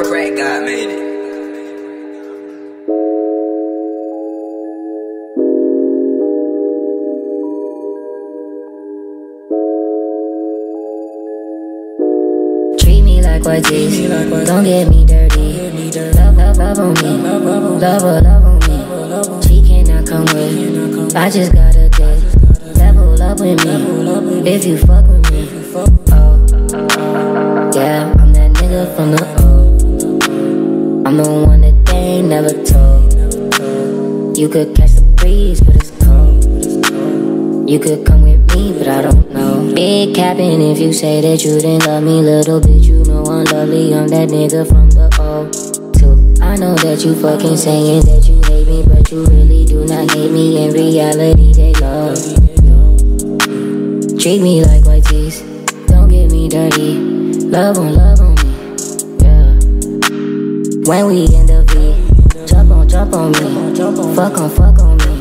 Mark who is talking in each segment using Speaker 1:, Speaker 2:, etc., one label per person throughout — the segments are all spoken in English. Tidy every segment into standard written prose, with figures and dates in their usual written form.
Speaker 1: Crack God made it.
Speaker 2: Treat me like white tees, don't get me dirty. Love on me, love on me. She cannot come with, I just got a dick. Level up with me, if you fuck with me. Oh, yeah, I'm that nigga from the O. I'm the one that they ain't never told. You could catch the breeze, but it's cold. You could come with me, but I don't know. Big capping if you say that you didn't love me. Little bitch, you know I'm lovely. I'm that nigga from the O too. I know that you fucking saying that you hate me, but you really do not hate me. In reality, they love you. Treat me like white tees, don't get me dirty. Love on me, yeah. When we in the V, jump on me. Fuck on me,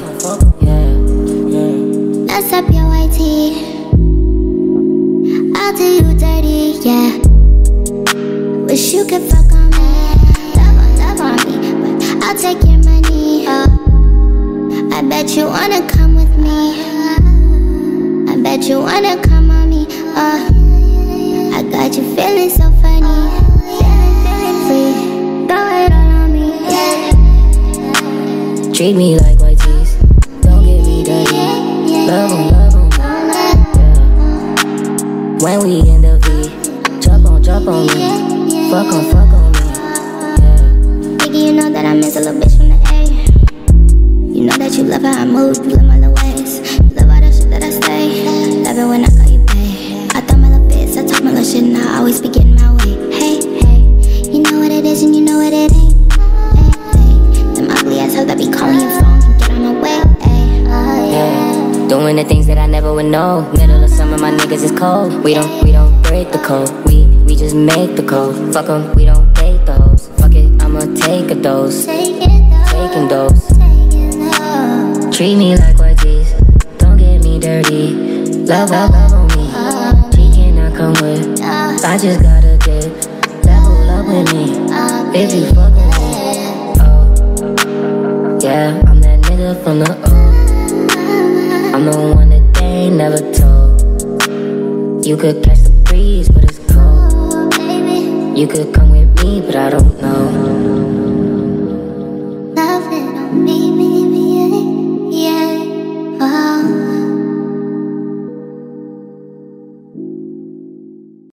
Speaker 2: yeah.
Speaker 3: Let's up your white tee, I'll do you dirty, yeah. Wish you could fuck on me, love on me, but I'll take your money, I bet you wanna come with me, I bet you wanna come on me, I got you feeling so funny, feeling free, throw it all on me, yeah.
Speaker 2: Treat me like white tees, don't get me dirty. Love on me, yeah. When we in the V, jump on me. Fuck on me, yeah.
Speaker 3: Nigga, you know that I miss a little bitch from the A. You know that you love how I move, you love my little ways. You love all that shit that I say. Love it when I call you bae. I thought my little bits, I talk my little shit and I always be getting my way. Hey, you know what it is and you know what it ain't. Hey, them ugly ass hoes that be calling your phone can get on my way.
Speaker 2: Yeah. Doing the things that I never would know. Middle of summer, my niggas is cold. We don't break the code. We just make the code. Fuck 'em, we don't take those. Fuck it, I'ma take a dose. Taking those. Treat me like white tees, don't get me dirty. Love on me, she cannot come with, I just got a dick. Level up with me, if you fuck with me. Oh, yeah, I'm that nigga from the O. I'm the one that they ain't never told. You could catch the breeze, but it's cold. You could come with me, but I don't know.